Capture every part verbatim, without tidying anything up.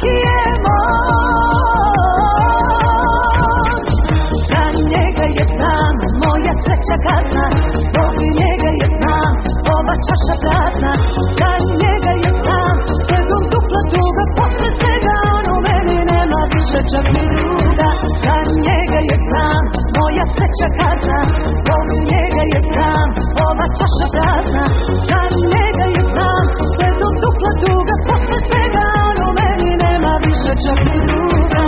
svaki je most. Za njega je znam, moja sreća gadna, zbog njega je znam, ova čaša prazna. Za njega je znam, jednom dupla tuga, posle svega on u meni nema više čak ni druga. Za njega je znam, moja sreća gadna, zbog njega je znam, ova čaša prazna. Za njega je znam, jednom dupla tuga, posle svega on u meni nema više čak ni druga.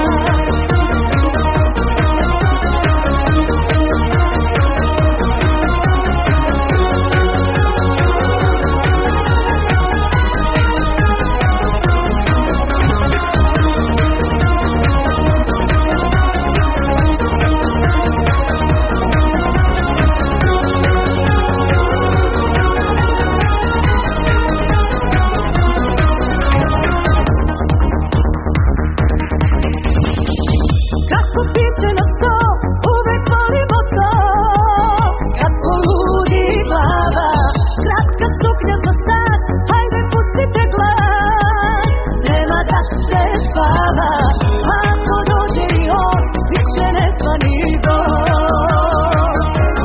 Kako piće na sto, uvek volimo to. Kad poludi glava, kratka suknja za stas, hajde pustite glas. Nema da se spava, ako dođe i on, više ne zvani dom.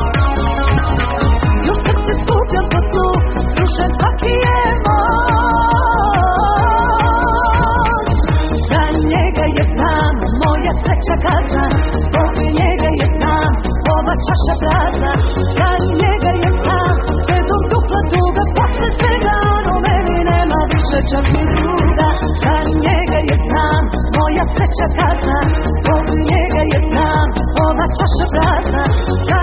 Još kad se skupljam po tlu, slušam svaki je most. Za njega je znam, moja sreća gadna, zbog njega je znam, ova čaša prazna. Za njega je znam, jednom dupla tuga, posle svega on u meni nema više čak ni druga. Za njega je znam, moja sreća gadna, zbog njega je znam, ova čaša prazna. Za